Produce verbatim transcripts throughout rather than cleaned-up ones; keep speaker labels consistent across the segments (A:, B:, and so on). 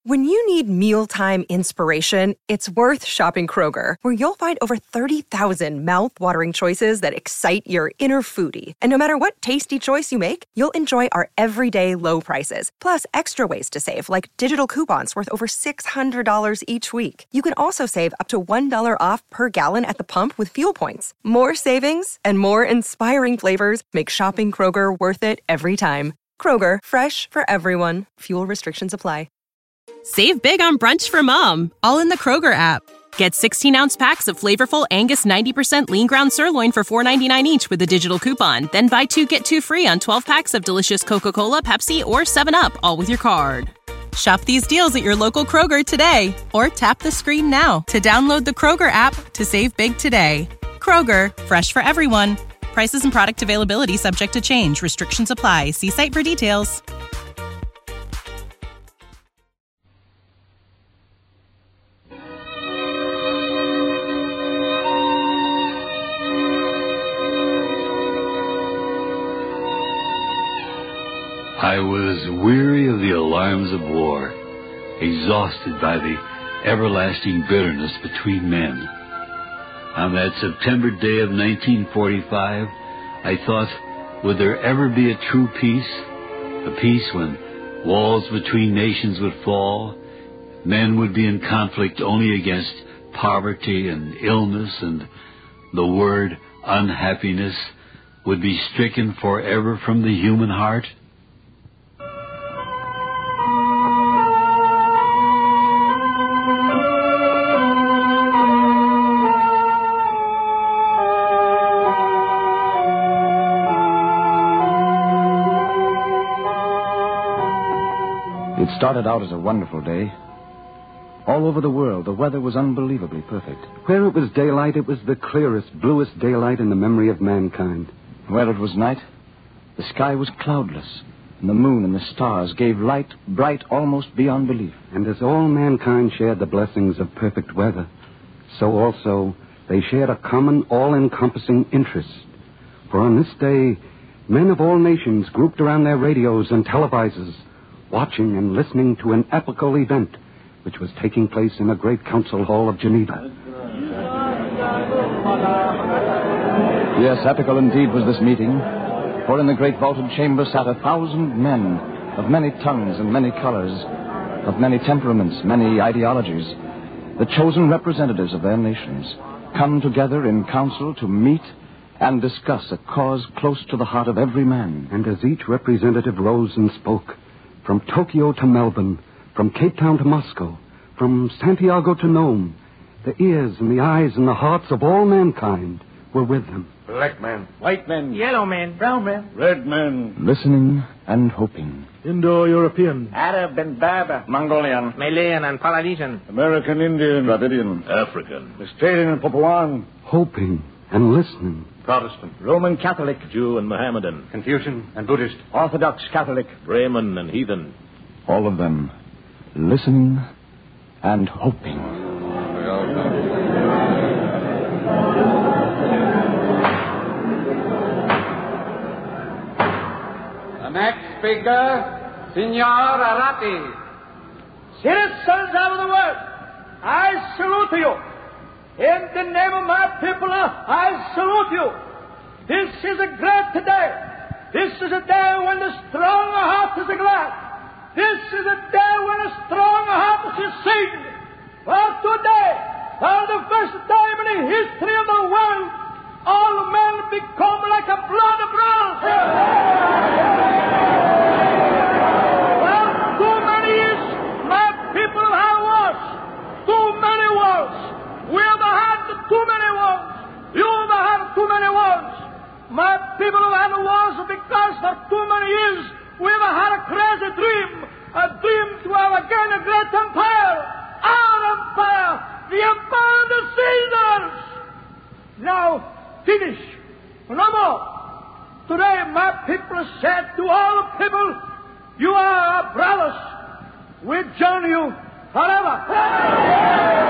A: When you need mealtime inspiration, it's worth shopping Kroger, where you'll find over thirty thousand mouth-watering choices that excite your inner foodie. And no matter what tasty choice you make, you'll enjoy our everyday low prices, plus extra ways to save, like digital coupons worth over six hundred dollars each week. You can also save up to one dollar off per gallon at the pump with fuel points. More savings and more inspiring flavors make shopping Kroger worth it every time. Kroger, fresh for everyone. Fuel restrictions apply.
B: Save big on brunch for mom, all in the Kroger app. Get sixteen-ounce packs of flavorful Angus ninety percent lean ground sirloin for four ninety-nine each with a digital coupon. Then buy two, get two free on twelve packs of delicious Coca-Cola, Pepsi, or seven up, all with your card. Shop these deals at your local Kroger today, or tap the screen now to download the Kroger app to save big today. Kroger, fresh for everyone. Prices and product availability subject to change. Restrictions apply. See site for details.
C: I was weary of the alarms of war, exhausted by the everlasting bitterness between men. On that September day of nineteen forty-five, I thought, would there ever be a true peace? A peace when walls between nations would fall, men would be in conflict only against poverty and illness, and the word unhappiness would be stricken forever from the human heart?
D: It started out as a wonderful day. All over the world, the weather was unbelievably perfect.
E: Where it was daylight, it was the clearest, bluest daylight in the memory of mankind.
D: Where it was night, the sky was cloudless, and the moon and the stars gave light bright almost beyond belief.
E: And as all mankind shared the blessings of perfect weather, so also they shared a common, all-encompassing interest. For on this day, men of all nations grouped around their radios and televisors, watching and listening to an epochal event which was taking place in a great council hall of Geneva.
D: Yes, epical indeed was this meeting, for in the great vaulted chamber sat a thousand men of many tongues and many colors, of many temperaments, many ideologies, the chosen representatives of their nations, come together in council to meet and discuss a cause close to the heart of every man.
E: And as each representative rose and spoke, from Tokyo to Melbourne, from Cape Town to Moscow, from Santiago to Nome, the ears and the eyes and the hearts of all mankind were with them.
F: Black man,
G: white man,
F: yellow man, brown man,
G: red man,
D: listening and hoping.
G: Indo-European,
F: Arab and Berber,
G: Mongolian,
F: Malayan and Polynesian,
G: American Indian,
D: Dravidian,
G: African, Australian and Papuan,
E: hoping and listening.
G: Protestant,
F: Roman Catholic,
G: Jew and Mohammedan,
F: Confucian and Buddhist,
G: Orthodox Catholic, Brahmin and heathen.
D: All of them listening and hoping.
H: The next speaker, Signor Arati.
I: Citizens of the world, I salute you. In the name of my people, I salute you. This is a great day. This is a day when the strong heart is glad. This is a day when a strong heart is sing. For today, for the first time in the history of the world, all men become like a blood brothers. For too many years, my people have wars. Too many wars. We have had too many wars. You have had too many wars. My people have had wars because for too many years we have had a crazy dream. A dream to have again a great empire. Our empire. The empire of the Caesars. Now, finish. No more. Today my people said to all people, you are our brothers. We join you forever.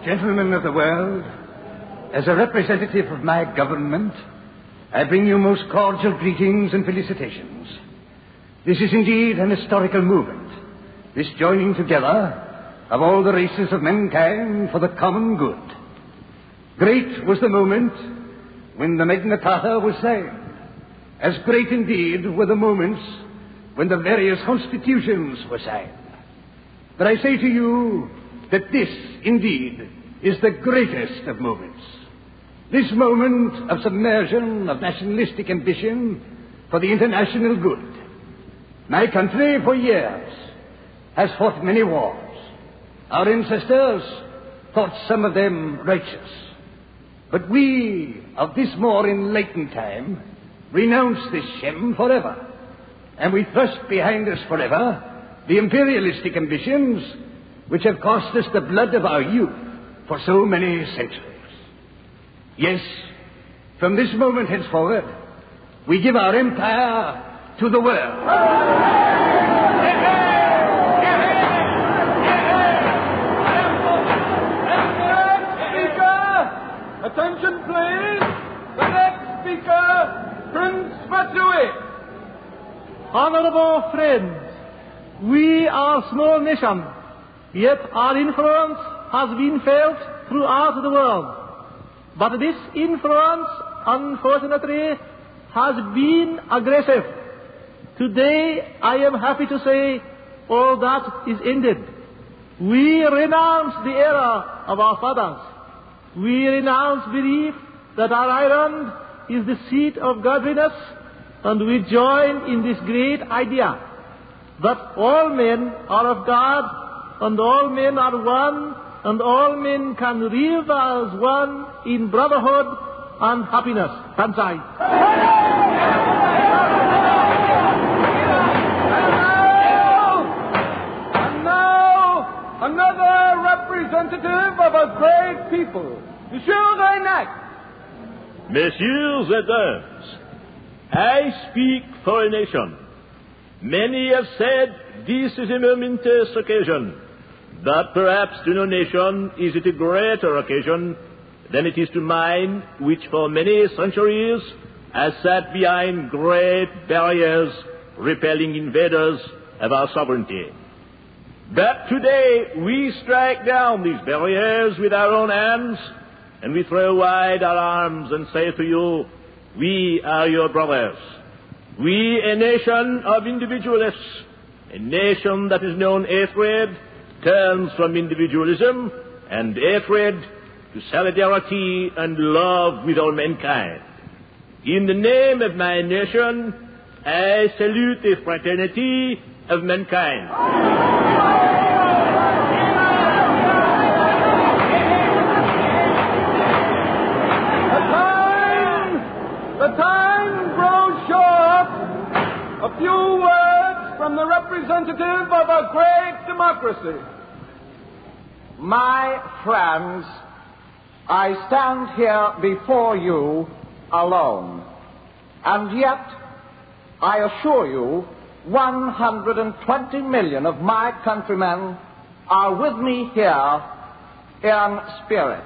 J: Gentlemen of the world, as a representative of my government, I bring you most cordial greetings and felicitations. This is indeed an historical movement, this joining together of all the races of mankind for the common good. Great was the moment when the Magna Carta was signed. As great indeed were the moments when the various constitutions were signed. But I say to you that this, indeed, is the greatest of moments. This moment of submersion of nationalistic ambition for the international good. My country, for years, has fought many wars. Our ancestors thought some of them righteous. But we, of this more enlightened time, renounce this shame forever. And we thrust behind us forever the imperialistic ambitions which have cost us the blood of our youth for so many centuries. Yes, from this moment henceforward, we give our empire to the world.
H: Attention, please. The next speaker, Prince Matsui.
K: Honorable friends, we are a small nation, yet our influence has been felt throughout the world. But this influence, unfortunately, has been aggressive. Today, I am happy to say all that is ended. We renounce the era of our fathers. We renounce belief that our island is the seat of godliness, and we join in this great idea that all men are of God, and all men are one, and all men can live as one in brotherhood and happiness. Kansai.
H: And now, another representative of a great people, Monsieur Reynac.
G: Messieurs et dames, I speak for a nation. Many have said this is a momentous occasion, but perhaps to no nation is it a greater occasion than it is to mine, which for many centuries has sat behind great barriers repelling invaders of our sovereignty. But today we strike down these barriers with our own hands, and we throw wide our arms and say to you, we are your brothers. We, a nation of individualists, a nation that is known hatred, turns from individualism and hatred to solidarity and love with all mankind. In the name of my nation, I salute the fraternity of mankind.
H: The time grows short. A few words from the representative of a great democracy.
F: My friends, I stand here before you alone. And yet, I assure you, one hundred twenty million of my countrymen are with me here in spirit.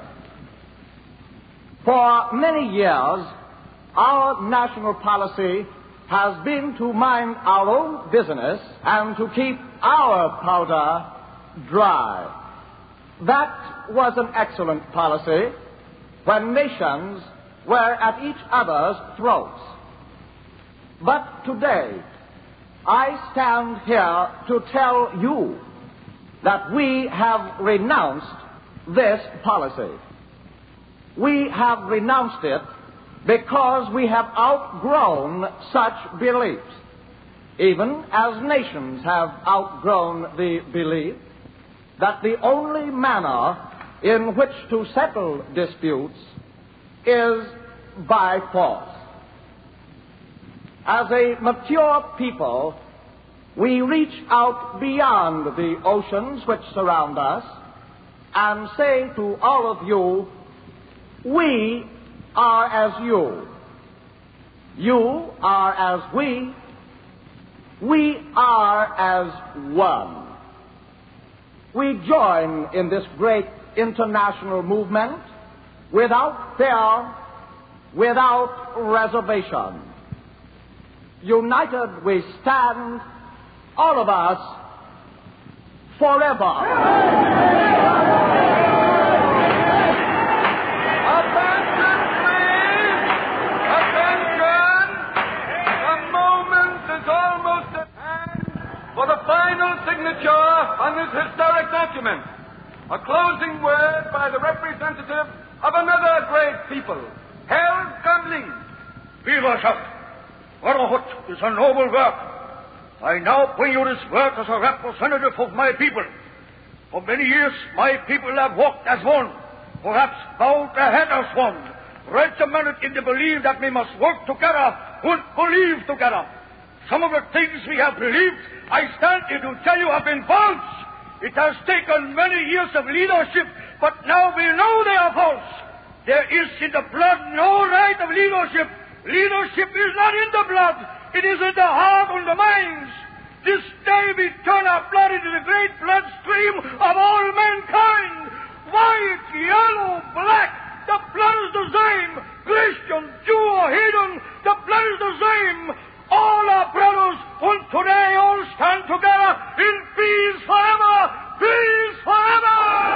F: For many years, our national policy has been to mind our own business and to keep our powder dry. That was an excellent policy when nations were at each other's throats. But today, I stand here to tell you that we have renounced this policy. We have renounced it because we have outgrown such beliefs, even as nations have outgrown the belief that the only manner in which to settle disputes is by force. As a mature people, we reach out beyond the oceans which surround us and say to all of you, we are as you. You are as we. We are as one. We join in this great international movement without fear, without reservation. United we stand, all of us, forever.
H: For the final signature on this historic document, a closing word by the representative of another great people, Herr Gamling.
L: Wiederschaft, brotherhood is a noble work. I now bring you this word as a representative of my people. For many years, my people have walked as one, perhaps bowed their head as one, regimented in the belief that we must work together and believe together. Some of the things we have believed, I stand here to tell you, have been false. It has taken many years of leadership, but now we know they are false. There is in the blood no right of leadership. Leadership is not in the blood. It is in the heart and the minds. This day we turn our blood into the great bloodstream of all mankind. White, yellow, black, the blood is the same. Christian, Jew, or heathen, the blood is the same. All are brothers, and today all stand together in peace forever! Peace forever!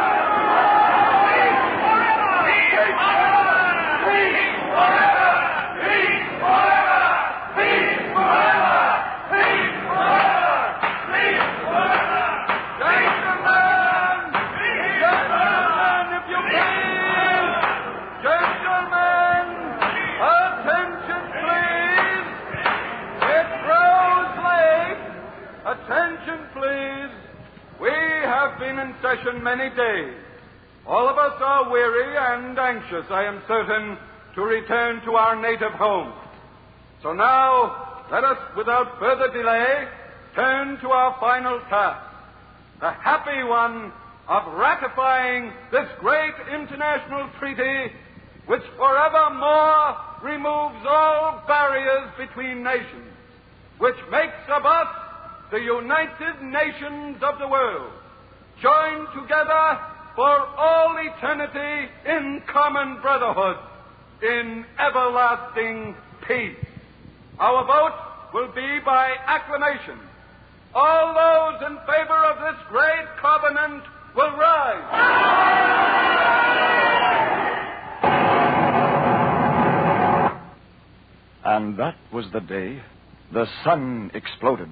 L: Peace forever! Peace forever! Peace forever! Peace forever! Peace forever! Peace forever! Peace forever! Gentlemen! Gentlemen, if you please! Gentlemen! Attention, please! It grows late. Attention, please. We have been in session many days. All of us are weary and anxious, I am certain, to return to our native home. So now, let us, without further delay, turn to our final task, the happy one of ratifying this great international treaty which forevermore removes all barriers between nations, which makes of us the United Nations of the world, joined together for all eternity in common brotherhood, in everlasting peace. Our vote will be by acclamation. All those in favor of this great covenant will rise.
D: And that was the day the sun exploded.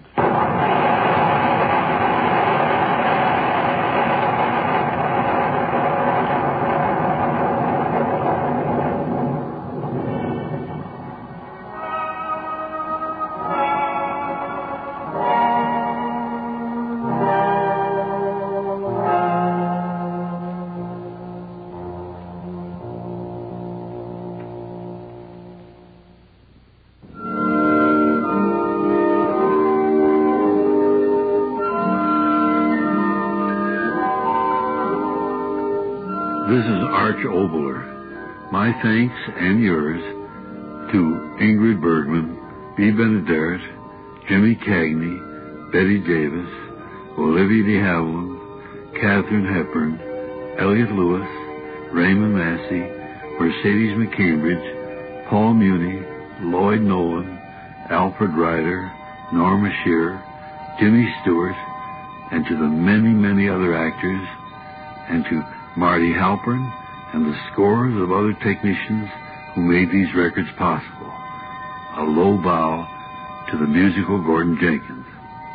C: This is Arch Obler. My thanks and yours to Ingrid Bergman, B. Benaderet, Jimmy Cagney, Betty Davis, Olivia de Havilland, Katharine Hepburn, Elliot Lewis, Raymond Massey, Mercedes McCambridge, Paul Muni, Lloyd Nolan, Alfred Ryder, Norma Shearer, Jimmy Stewart, and to the many, many other actors, and to Marty Halpern and the scores of other technicians who made these records possible. A low bow to the musical Gordon Jenkins.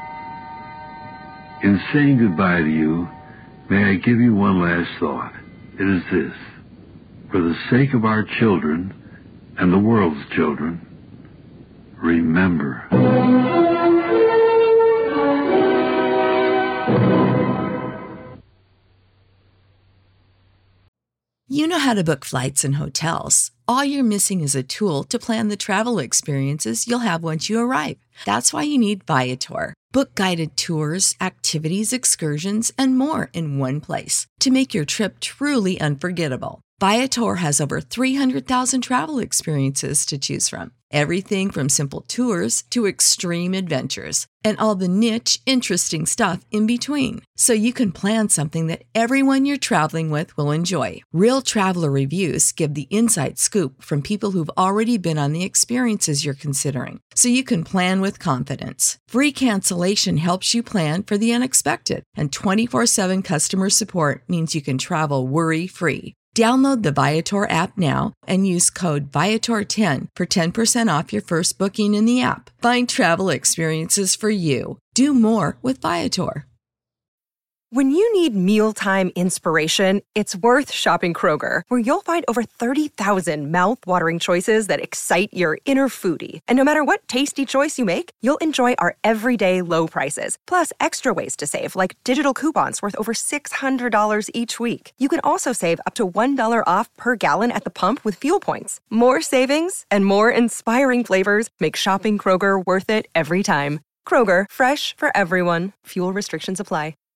C: In saying goodbye to you, may I give you one last thought. It is this. For the sake of our children and the world's children, remember.
M: You know how to book flights and hotels. All you're missing is a tool to plan the travel experiences you'll have once you arrive. That's why you need Viator. Book guided tours, activities, excursions, and more in one place to make your trip truly unforgettable. Viator has over three hundred thousand travel experiences to choose from. Everything from simple tours to extreme adventures and all the niche, interesting stuff in between. So you can plan something that everyone you're traveling with will enjoy. Real traveler reviews give the inside scoop from people who've already been on the experiences you're considering. So you can plan with confidence. Free cancellation helps you plan for the unexpected. And twenty-four seven customer support means you can travel worry-free. Download the Viator app now and use code Viator ten for ten percent off your first booking in the app. Find travel experiences for you. Do more with Viator.
A: When you need mealtime inspiration, it's worth shopping Kroger, where you'll find over thirty thousand mouth-watering choices that excite your inner foodie. And no matter what tasty choice you make, you'll enjoy our everyday low prices, plus extra ways to save, like digital coupons worth over six hundred dollars each week. You can also save up to one dollar off per gallon at the pump with fuel points. More savings and more inspiring flavors make shopping Kroger worth it every time. Kroger, fresh for everyone. Fuel restrictions apply.